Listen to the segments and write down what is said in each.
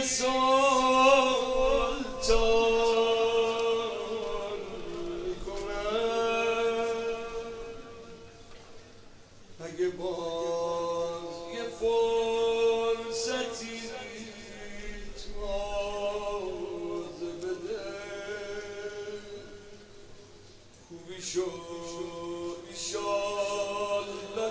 سلطان کنم اگه باز یه فرصتی تازه بده خوبی شد ایشالله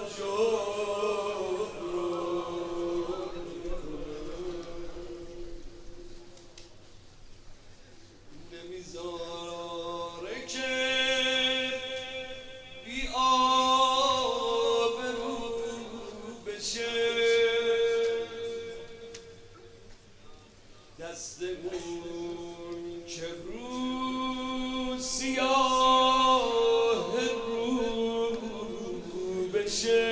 نمیذاره که بی آبرو بشه دستمون که رو سیاه رو بشه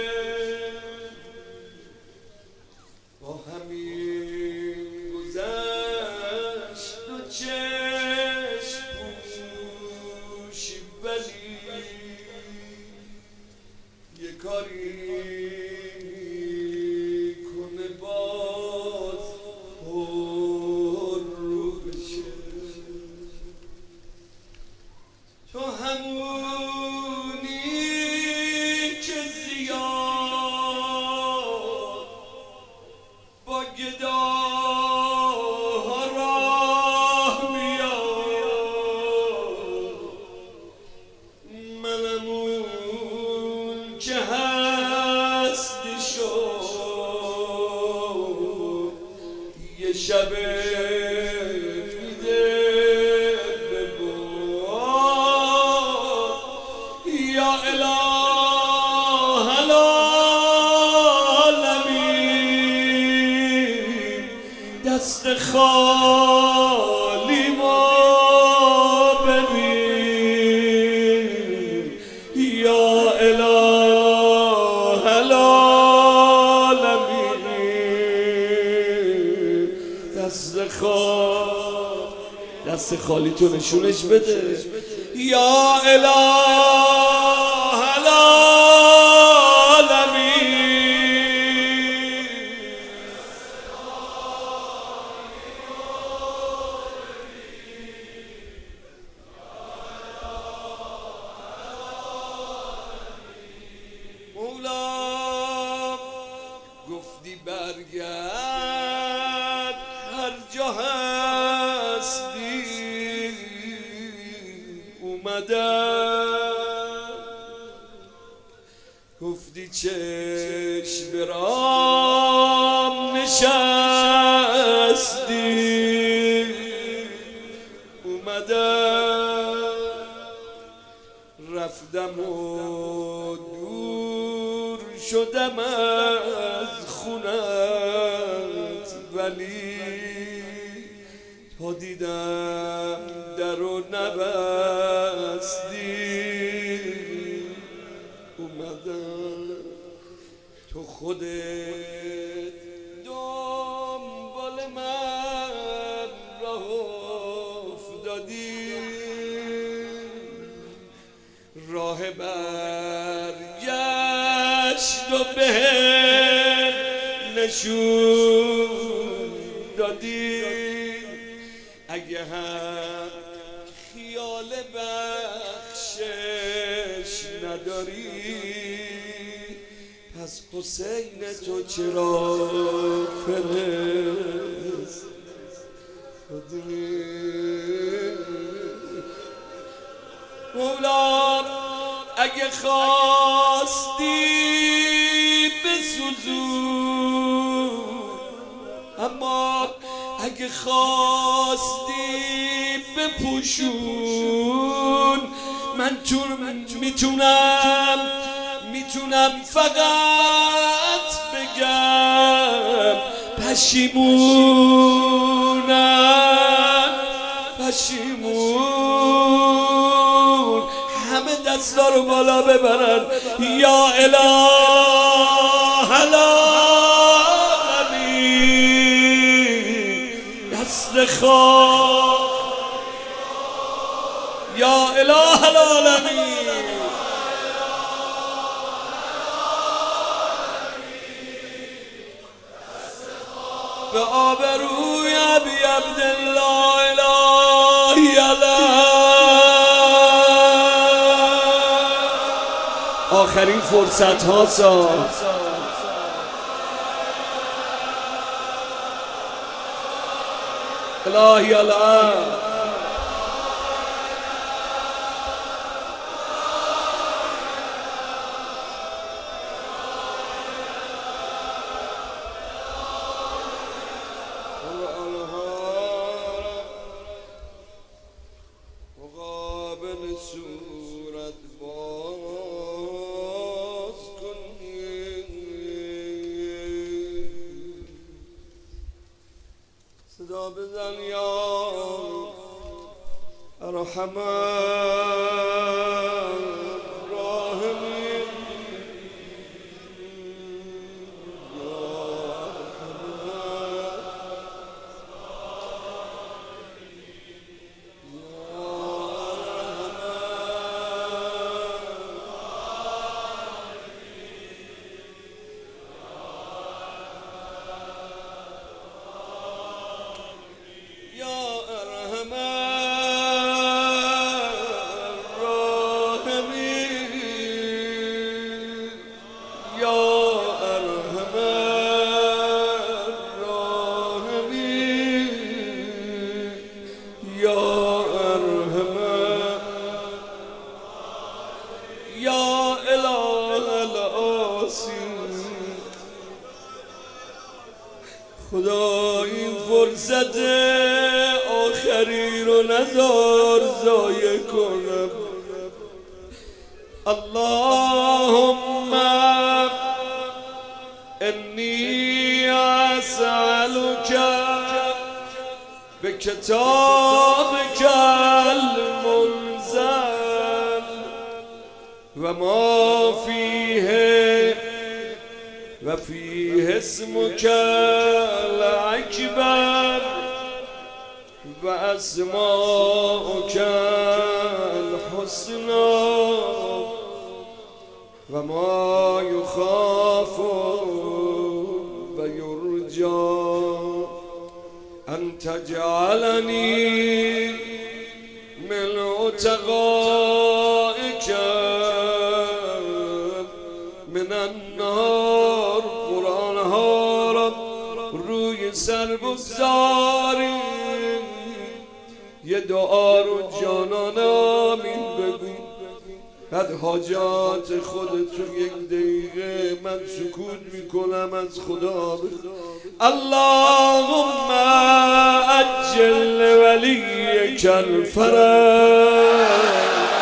با همین گذشت و چشم پوشی ولی یه کاری کنه باز پر رو بشه تو همونی که زیاد با گداها راه میاد منم اون که هستی شد یه شب میده به باد یا اله العالمین دست خالی ما ببین یا اله العالمین دست خالی تو نشونش بده یا اله العالمین مولا گفتی برگرد هر جا هستی اومدم گفتی چشم برام نشستی اومدم رفتم و دور شدم از خونت ولی تا دیدم در و نبستی اومدم تو خودت دنبال من راه افتادی راه برگشت و بهم نشون دادی اگه هم خیال بخشش نداری پس حسین تو چرا فرستادی مولا اگه خواستی بسوزون اما اگه خواستی بپوشون من میتونم فقط بگم پشیمون همه دستا رو بالا ببرن یا اله العالمین دست خواه یا اله العالمین به آبروی ابی عبدالله الهی آخرین فرصت ها ساز الهی الان مقابل صورت باز کنی صدا بزن یا ارحمن راحمین خدا این فرصت آخری رو نذار ضایع کنم. اللهم انی اسألک بکتابک المنزل و ما فیه و فیه اسمک الاکبر و اسماؤک الحسنی و ما یخاف و یرجا ان تجعلنی من عتقائک من النار. قرآن ها را روی سر بگذاری، یه دعا رو جانان آمین بگو، بعد حاجات خودتو یک دقیقه من سکوت میکنم از خدا. اللهم عجل ولیک الفرج.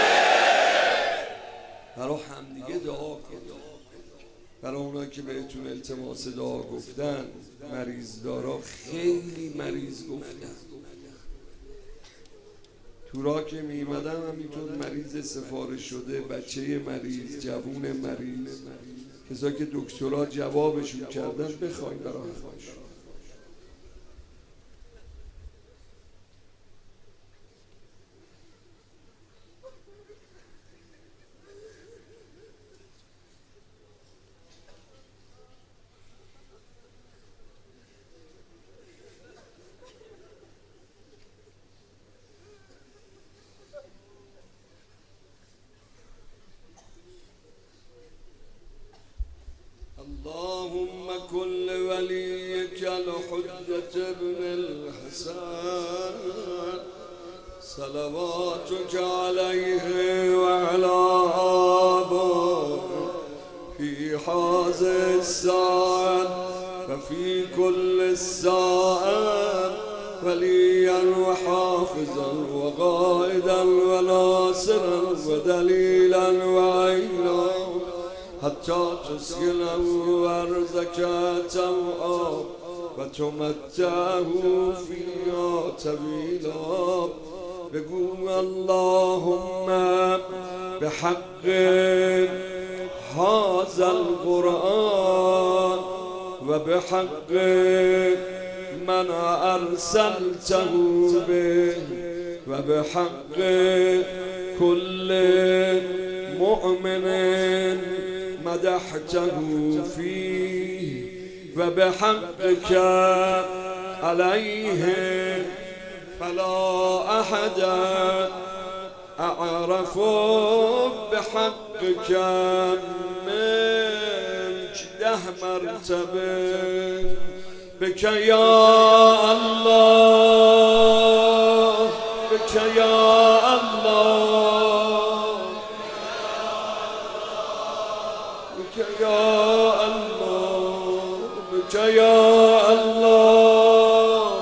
برای همدیگه دعا کن، برای اونا که بهتون التماس دعا گفتن. مریض دارا خیلی مریض گفتن، تو راه که میمدم همینطور مریض سفارش شده، بچه مریض، جوون مریض، کسا که دکترها جوابشون کردن بخواین برای همش. اللهم كن لوليك الحجة بن الحسن صلواتك عليه وعلى آبائه في هذه الساعة وفي كل الساعة وليا وحافظا وقائدا وناصرا ودليلا وعينا حتى تسكنه أرضك توعا وتمتعه فيها طويلا. بقول اللهم بحق هذا القرآن وبحق من أرسلته به وبحق كل مؤمن مدحته فيه و به حقك علیه فلا احد اعرف بحقك منك 10 مرتبه بك یا الله بك یا الله بك یا الله بك یا الله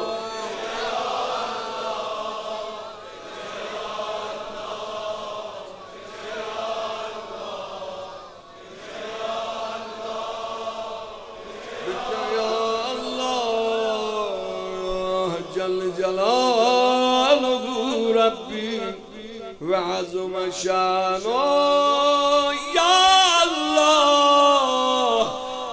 بك يا الله جل جلاله ربي وعظم شانه یا الله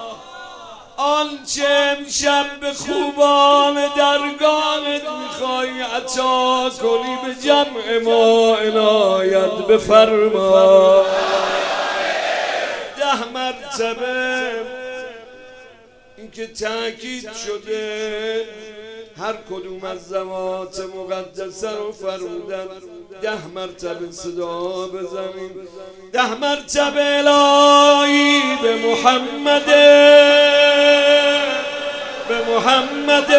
آنچه امشب به خوبان درگاهت میخوای عطا کنی به جمع ما عنایت بفرما 10 مرتبه این که تأکید شده هر کدوم از ذوات مقدسه رو فرمودن 10 مرتبه صدا بزنیم 10 مرتبه الهی به محمد به محمد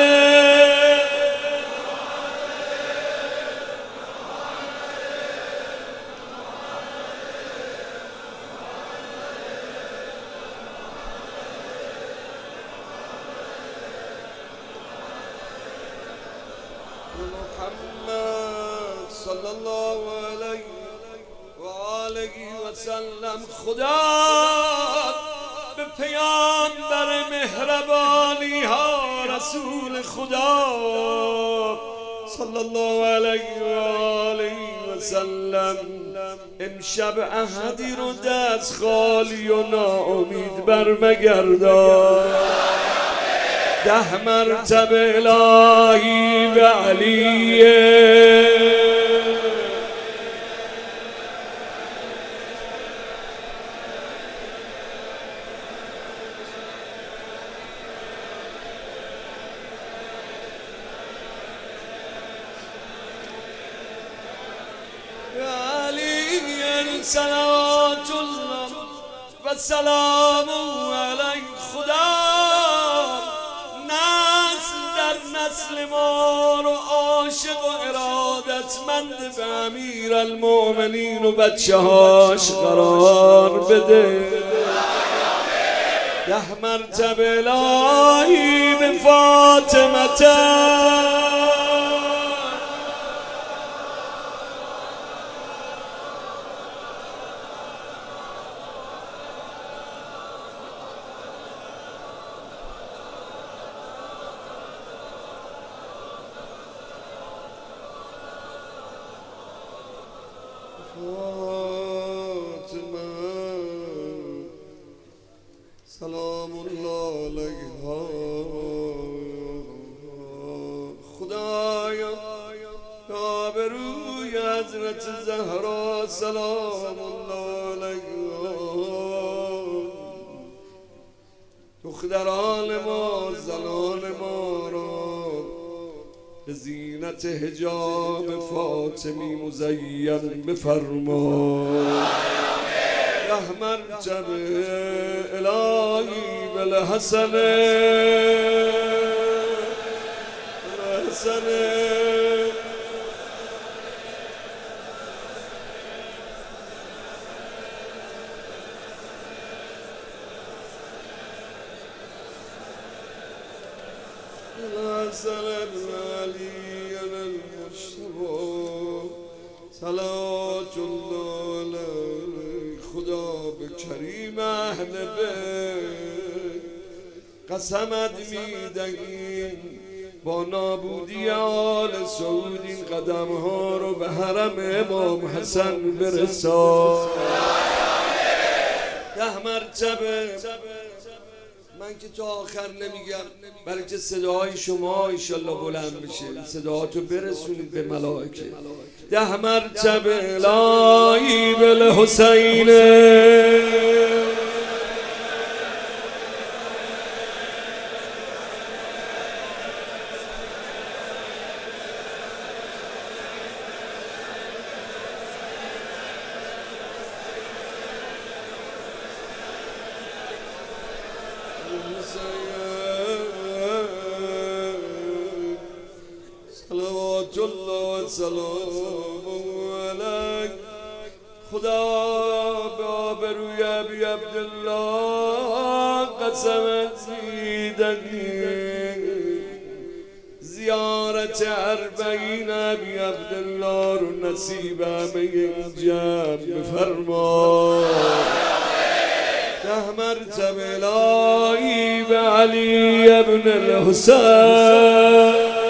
محمد صلی الله علیه و آله و سلم خدا به پیامبر مهربانی ها رسول خدا صلی الله علیه و آله و سلم امشب احدی رو دست خالی و ناامید برمگردان 10 مرتبه الهی و علیه صلوات الله و سلام علیه خدا نسل در نسل ما رو عاشق و ارادتمند به امیر المؤمنین و بچه هاش قرار بده 10 مرتبه الهی به فاطمه سلام الله علیها خدایا به روی حضرت زهرا سلام الله علیها دختران ما زنان ما را به زینت حجاب فاطمی مزین بفرما 10 مرتبه الهی بالحسن الحسن الحسن العلی المجتبی صلوات الله علیه خدا به کریم اهل بیت قسمت میدهیم با نابودی آل سعود این قدم ها رو به حرم امام حسن برسان 10 مرتبه من که تا آخر نمیگم برای که صداهای شما انشالله بلند بشه صداهاتو برسونید به ملائکه 10 مرتبه الهی بالحسین صلوات الله و سلامه علیک. خدا به آبروی ابی عبدالله قسمت میدهی زیارت اربعین ابی عبدالله رو نصیب همه این جمع بفرما. 10 مرتبه الهی به علی ابن الحسین.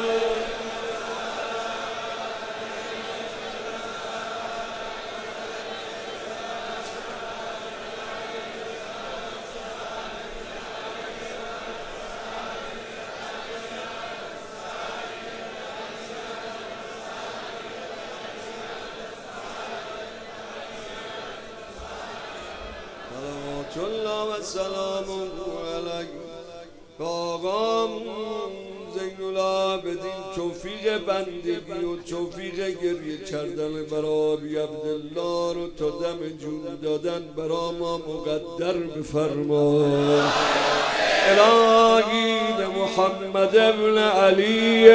صلوات الله و سلامه علیک. آقام زین العابدین توفیق بندگی و توفیق گریه کردن برای ابی عبدالله رو تا دم جون دادن برای ما مقدر بفرما. الهی به محمد ابن علی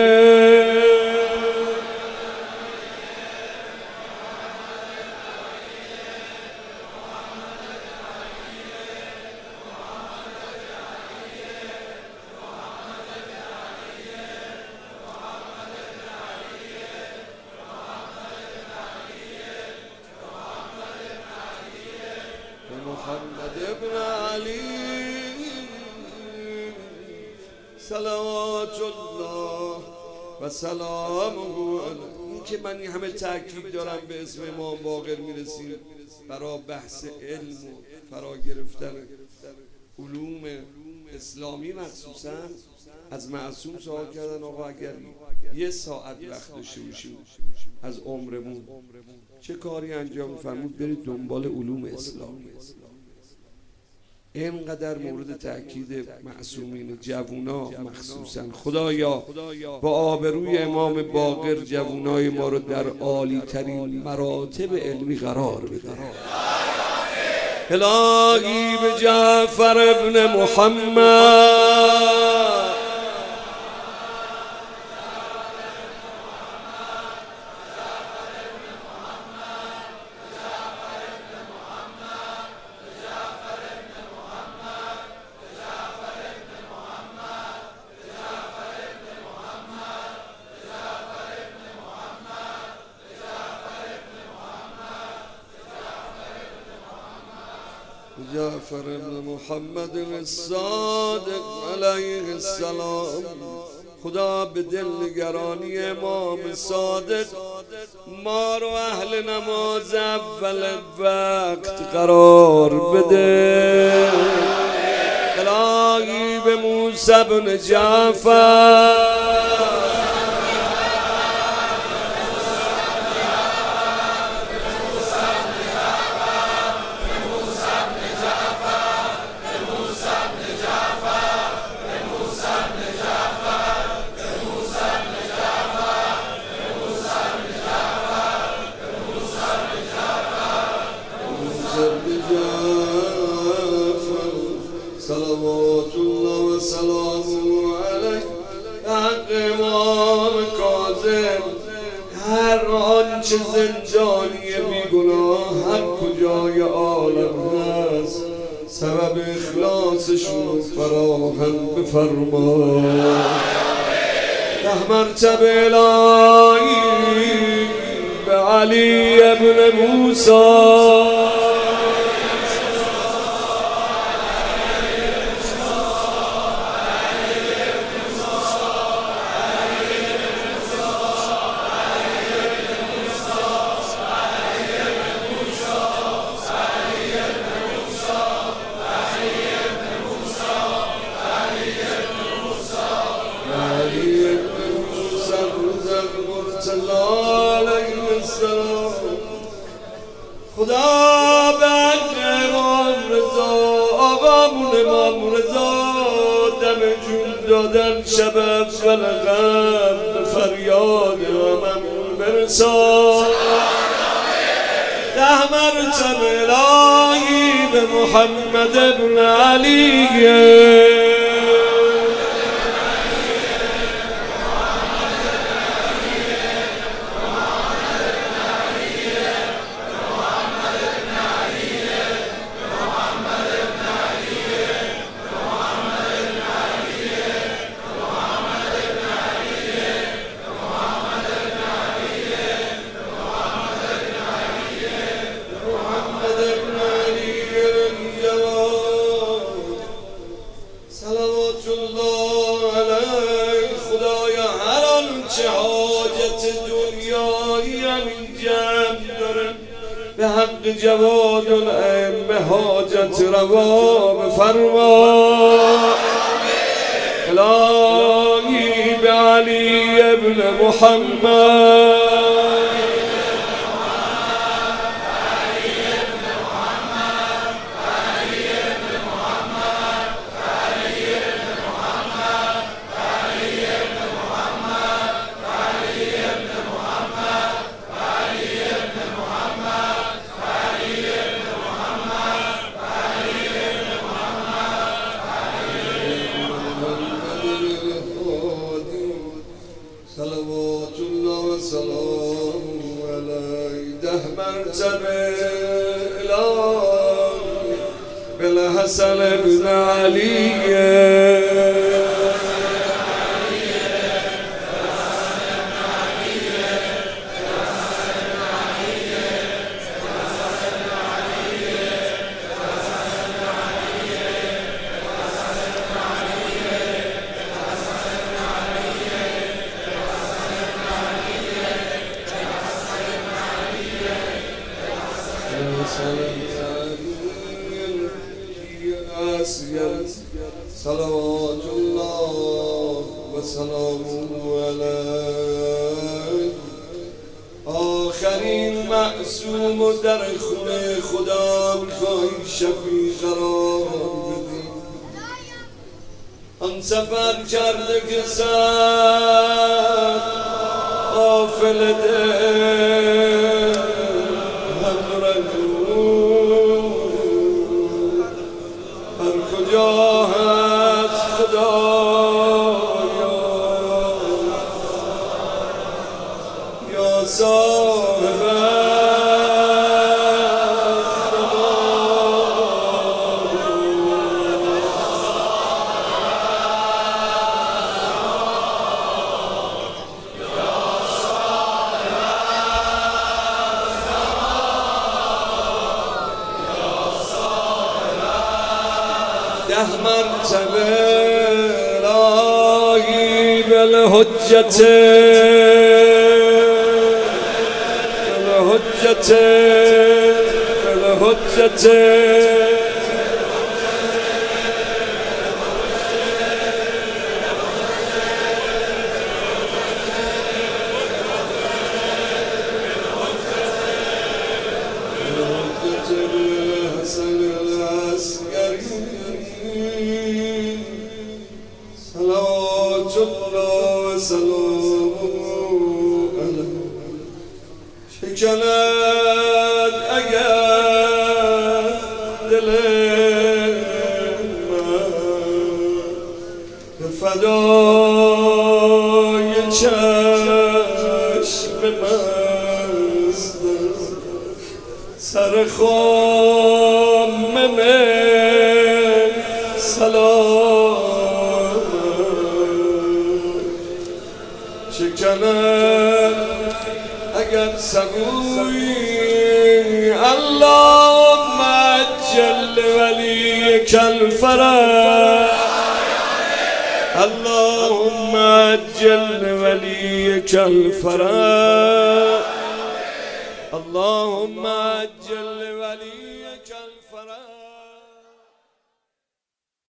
محمد ابن علی صلوات الله و سلامه علیه. این که من این همه تاکید دارم به اسم امام باقر میرسیم برای بحث علم و فرا گرفتن علوم اسلامی مخصوصا از معصوم سوال کردن آقا اگر 1 ساعت وقت داشته باشیم از عمرمون چه کاری انجام فرمود؟ برید دنبال علوم اسلامی. اینقدر مورد تأکید معصومین جوونا مخصوصا. خدایا با آبروی امام باقر جوونای ما رو در عالی ترین مراتب علمی قرار بده. الهی به جعفر ابن محمد جعفر ابن محمد الصادق علیه السلام. خدا به دلنگرانی امام صادق ما رو اهل نماز اول وقت قرار بده. الهی به موسی بن جعفر صلوات الله و سلامه علیه. حق امام کاظم هر آنچه زندانی بیگناه هر کجای عالم هست سبب اخلاصشون فراهم بفرما. 10 مرتبه الهی به علی ابن موسی خدا به امام رضا آقامون امام رضا دم جون دادن شب اول غم به فریاد هممون برسان. 10 مرتبه الهی به محمد ابن علی چه حاجت دنیایی همین جمع داره به حق جواد الائمه حاجت روا بفرما الهی به علی ابن محمد صلوات الله و سلام علیه 10 مرتبه الهی بالحسن ابن علیه صلوات الله و سلامه علیه آخرین معصوم و در خونه خدا میخوای شفیع قرار بدی آن سفر کرده که سر غافل دل هر کجا هست خدایا یا صاحب ده مرتبه الهی بالحجت صلوات الله و سلامه علیه شکند اگر دل من به فدای چشم مست سر خامم سلام شکند اگر سگوی اللهم عجل ولیک الفرج اللهم عجل ولیک الفرج اللهم عجل ولیک الفرج